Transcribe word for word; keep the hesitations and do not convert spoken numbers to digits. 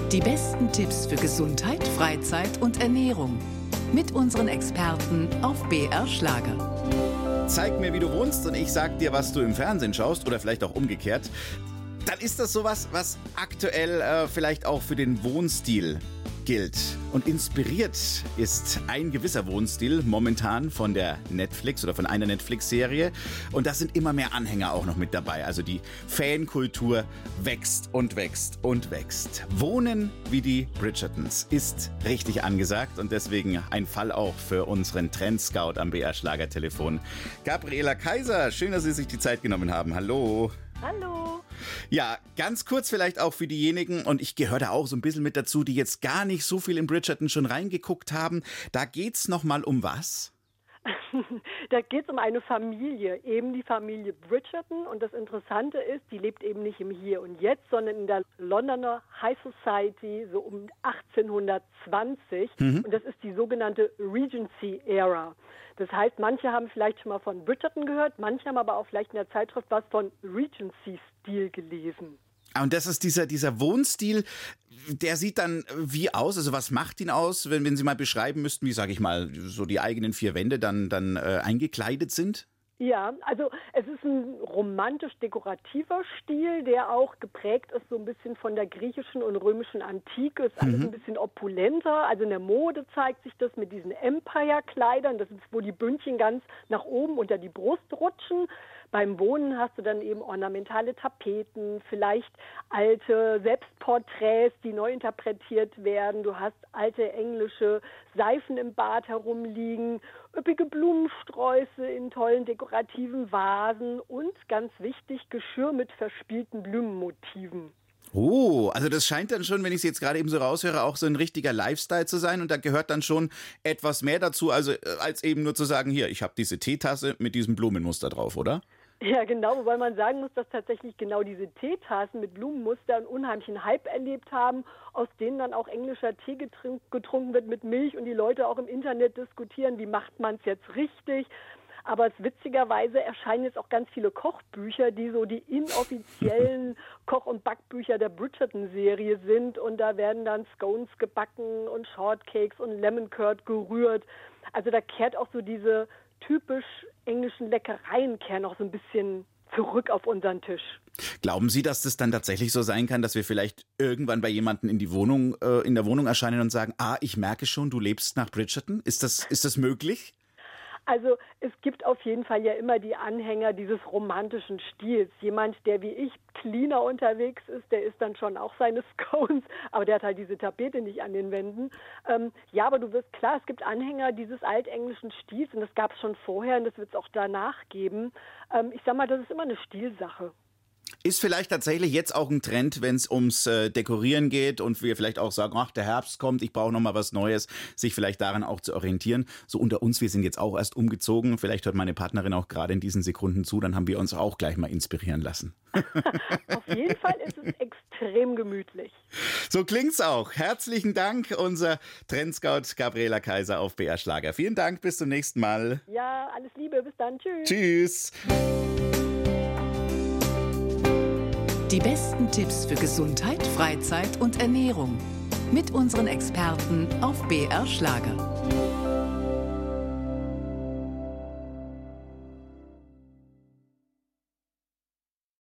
Die besten Tipps für Gesundheit, Freizeit und Ernährung. Mit unseren Experten auf B R Schlager. Zeig mir, wie du wohnst und ich sag dir, was du im Fernsehen schaust oder vielleicht auch umgekehrt. Dann ist das sowas, was aktuell äh, vielleicht auch für den Wohnstil gilt. Und inspiriert ist ein gewisser Wohnstil momentan von der Netflix oder von einer Netflix-Serie. Und da sind immer mehr Anhänger auch noch mit dabei. Also die Fankultur wächst und wächst und wächst. Wohnen wie die Bridgertons ist richtig angesagt und deswegen ein Fall auch für unseren Trendscout am B R Schlagertelefon. Gabriela Kaiser, schön, dass Sie sich die Zeit genommen haben. Hallo. Hallo. Ja, ganz kurz vielleicht auch für diejenigen, und ich gehöre da auch so ein bisschen mit dazu, die jetzt gar nicht so viel in Bridgerton schon reingeguckt haben. Da geht's nochmal um was? Da geht es um eine Familie, eben die Familie Bridgerton. Und das Interessante ist, die lebt eben nicht im Hier und Jetzt, sondern in der Londoner High Society, so um achtzehnhundertzwanzig. Mhm. Und das ist die sogenannte Regency-Ära. Das heißt, manche haben vielleicht schon mal von Bridgerton gehört, manche haben aber auch vielleicht in der Zeitschrift was von Regency-Stil gelesen. Und das ist dieser, dieser Wohnstil, der sieht dann wie aus? Also was macht ihn aus, wenn, wenn Sie mal beschreiben müssten, wie, sage ich mal, so die eigenen vier Wände dann, dann äh, eingekleidet sind? Ja, also es ist ein romantisch-dekorativer Stil, der auch geprägt ist so ein bisschen von der griechischen und römischen Antike. Ist alles mhm. ein bisschen opulenter. Also in der Mode zeigt sich das mit diesen Empire-Kleidern. Das ist, wo die Bündchen ganz nach oben unter die Brust rutschen. Beim Wohnen hast du dann eben ornamentale Tapeten, vielleicht alte Selbstporträts, die neu interpretiert werden. Du hast alte englische Seifen im Bad herumliegen, üppige Blumensträuße in tollen dekorativen Vasen und, ganz wichtig, Geschirr mit verspielten Blumenmotiven. Oh, also das scheint dann schon, wenn ich es jetzt gerade eben so raushöre, auch so ein richtiger Lifestyle zu sein. Und da gehört dann schon etwas mehr dazu, also als eben nur zu sagen, hier, ich habe diese Teetasse mit diesem Blumenmuster drauf, oder? Ja, genau, wobei man sagen muss, dass tatsächlich genau diese Teetassen mit Blumenmuster einen unheimlichen Hype erlebt haben, aus denen dann auch englischer Tee getrunken, getrunken wird mit Milch und die Leute auch im Internet diskutieren, wie macht man es jetzt richtig. Aber es, witzigerweise erscheinen jetzt auch ganz viele Kochbücher, die so die inoffiziellen Koch- und Backbücher der Bridgerton-Serie sind. Und da werden dann Scones gebacken und Shortcakes und Lemon Curd gerührt. Also da kehrt auch so diese typisch englischen Leckereien kehren auch so ein bisschen zurück auf unseren Tisch. Glauben Sie, dass das dann tatsächlich so sein kann, dass wir vielleicht irgendwann bei jemandem in die Wohnung, äh, in der Wohnung erscheinen und sagen, ah, ich merke schon, du lebst nach Bridgerton? Ist das, ist das möglich? Also es gibt auf jeden Fall ja immer die Anhänger dieses romantischen Stils. Jemand, der wie ich cleaner unterwegs ist, der isst dann schon auch seine Scones, aber der hat halt diese Tapete nicht an den Wänden. Ähm, ja, aber du wirst klar, es gibt Anhänger dieses altenglischen Stils und das gab es schon vorher und das wird es auch danach geben. Ähm, ich sag mal, das ist immer eine Stilsache. Ist vielleicht tatsächlich jetzt auch ein Trend, wenn es ums äh, Dekorieren geht und wir vielleicht auch sagen, ach, der Herbst kommt, ich brauche nochmal was Neues, sich vielleicht daran auch zu orientieren. So unter uns, wir sind jetzt auch erst umgezogen, vielleicht hört meine Partnerin auch gerade in diesen Sekunden zu, dann haben wir uns auch gleich mal inspirieren lassen. Auf jeden Fall ist es extrem gemütlich. So klingt's auch. Herzlichen Dank, unser Trendscout Gabriela Kaiser auf B R Schlager. Vielen Dank, bis zum nächsten Mal. Ja, alles Liebe, bis dann, tschüss. Tschüss. Die besten Tipps für Gesundheit, Freizeit und Ernährung. Mit unseren Experten auf B R Schlager.